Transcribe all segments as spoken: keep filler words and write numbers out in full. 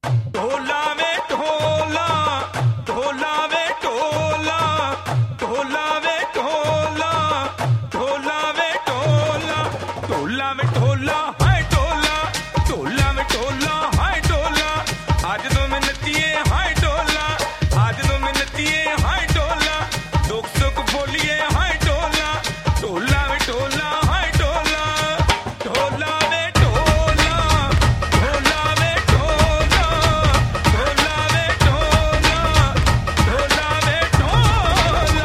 ਢੋਲਾ ਵੇ ਢੋਲਾ ਢੋਲਾ ਵੇ ਢੋਲਾ ਢੋਲਾ ਵੇ ਢੋਲਾ ਢੋਲਾ ਵੇ ਢੋਲਾ ਢੋਲਾ ਵੇ ਢੋਲਾ ਹਾਏ ਢੋਲਾ ਢੋਲਾ ਵੇ ਢੋਲਾ ਹਾਏ ਢੋਲਾ ਅੱਜ ਤੋਂ ਮੈਂ ਨੱਚੀਏ ਹਾਏ ਢੋਲਾ ਅੱਜ ਤੋਂ ਮੈਂ ਨੱਚੀਏ ਹਾਏ ਢੋਲਾ ਦੁੱਖ ਸੁੱਖ ਬੋਲੀਏ ਹਾਏ ਢੋਲਾ ਢੋਲਾ ਵੇ ਢੋਲਾ ਹਾਏ ਢੋਲਾ ਢੋਲਾ ਵੇ ਢੋਲਾ ਢੋਲਾ ਵੇ ਢੋਲਾ ਢੋਲਾ ਵੇ ਢੋਲਾ ਢੋਲਾ ਵੇ ਢੋਲਾ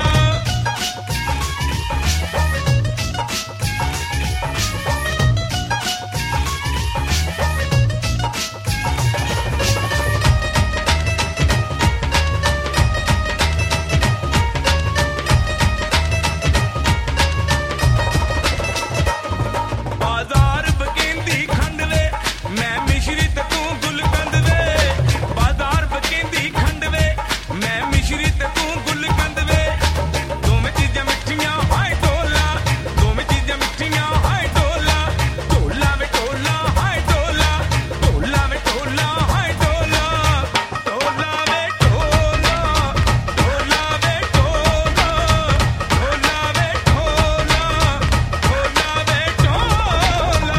ਬਾਜ਼ਾਰ ਬਕੇਂਦੀ ਖੰਡ ਵੇ ਮੈਂ ਮਿਸ਼ਰੀ ਤੇ ਤੂੰ ਗੁਲਕੰਦ ਵੇ ਬਾਜ਼ਾਰ ਬਕੇਂਦੀ ਖੰਡ ਵੇ ਮੈਂ ਮਿਸ਼ਰੀ ਤੇ ਤੂੰ ਗੁਲਕੰਦ ਵੇ ਦੋਵੇਂ ਚੀਜ਼ਾਂ ਮਿੱਠੀਆਂ ਹਾਏ ਢੋਲਾ ਦੋਵੇਂ ਚੀਜ਼ਾਂ ਮਿੱਠੀਆਂ ਹਾਏ ਢੋਲਾ ਢੋਲਾ ਵੇ ਢੋਲਾ ਹਾਏ ਢੋਲਾ ਢੋਲਾ ਵੇ ਢੋਲਾ ਹਾਏ ਢੋਲਾ ਢੋਲਾ ਵੇ ਢੋਲਾ ਢੋਲਾ ਵੇ ਢੋਲਾ ਢੋਲਾ ਵੇ ਢੋਲਾ ਢੋਲਾ ਵੇ ਢੋਲਾ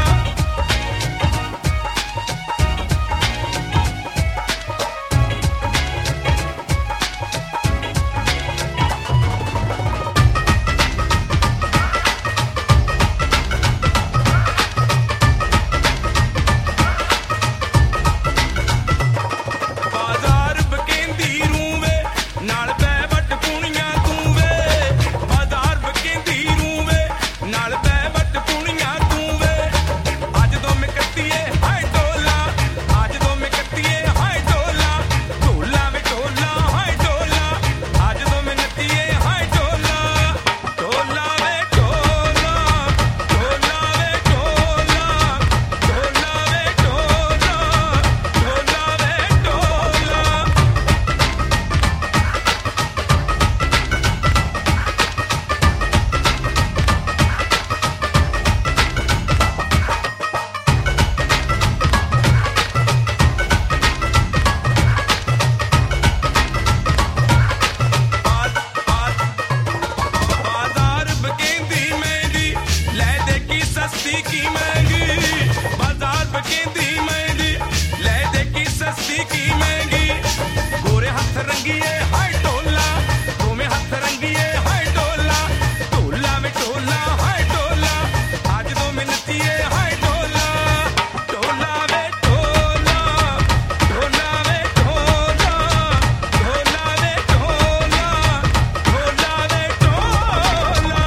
ਬਾਜ਼ਾਰ ਬਕੇਂਦੀ ਰੂ ਵੇ ਨਾਲ ਪੈ ਵੱਟ ਪੂਣੀਆਂ ਤੂੰ ਵੇ ਬਾਜ਼ਾਰ ਬਕੇਂਦੀ ਰੂ ਵੇ ਨਾਲ ਪੈ ਵੱਟ ਪੂਣੀਆਂ ਤੂੰ ਵੇ ਅੱਜ ਤੋਂ ਮੈਂ ਕੱਤੀਏ ਹਾਏ ਢੋਲਾ ਅੱਜ ਤੋਂ ਮੈਂ ਕੱਤੀਏ ਹਾਏ ਢੋਲਾ ਢੋਲਾ ਵੇ ਢੋਲਾ ਹਾਏ ਢੋਲਾ ਅੱਜ ਤੋਂ ਮੈਂ ਨੱਚੀਏ ਹਾਏ ਢੋਲਾ ਢੋਲਾ ਵੇ ਢੋਲਾ ਢੋਲਾ ਵੇ ਢੋਲਾ ਢੋਲਾ ਵੇ ਢੋਲਾ ਢੋਲਾ ਵੇ ਢੋਲਾ ਬਾਜ਼ਾਰ ਬਕੇਂਦੀ ਮਹਿੰਦੀ ਲੈ ਦੇ ਕੀ ਸਸਤੀ ਕੀ ਮਹਿੰਗੀ ਬਾਜ਼ਾਰ ਬਕੇਂਦੀ ਮਹਿੰਦੀ ਲੈ ਦੇ ਕੀ ਸਸਤੀ ਕੀ ਮਹਿੰਗੀ ਗੋਰੇ ਹੱਥ ਰੰਗੀਏ ਹਾਏ ਢੋਲਾ ਦੋਵੇਂ ਹੱਥ ਰੰਗੀਏ ਹਾਏ ਢੋਲਾ ਢੋਲਾ ਵੇ ਢੋਲਾ ਹਾਏ ਢੋਲਾ ਅੱਜ ਤੋਂ ਮੈਂ ਨੱਚੀਏ ਹਾਏ ਢੋਲਾ ਢੋਲਾ ਵੇ ਢੋਲਾ ਢੋਲਾ ਵੇ ਢੋਲਾ ਢੋਲਾ ਵੇ ਢੋਲਾ ਢੋਲਾ ਵੇ ਢੋਲਾ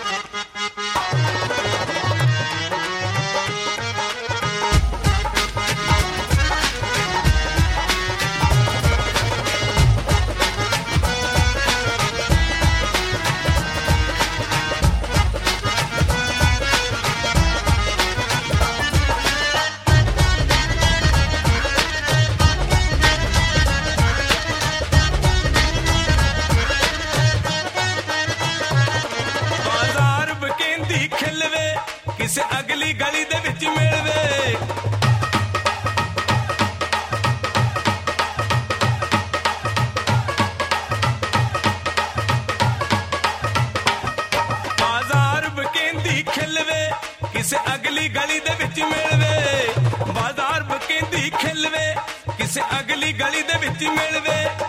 ਬਾਜ਼ਾਰ ਬਕੇਂਦੀ ਖਿਲਵੇ ਕਿਸੇ ਅਗਲੀ ਗਲੀ ਦੇ ਵਿੱਚ ਮਿਲਵੇ ਬਾਜ਼ਾਰ ਬਕੇਂਦੀ ਖਿਲਵੇ ਕਿਸੇ ਅਗਲੀ ਗਲੀ ਦੇ ਵਿੱਚ ਮਿਲਵੇ ਬਾਜ਼ਾਰ ਬਕੇਂਦੀ ਖਿਲਵੇ ਕਿਸੇ ਅਗਲੀ ਗਲੀ ਦੇ ਵਿੱਚ ਮਿਲਵੇ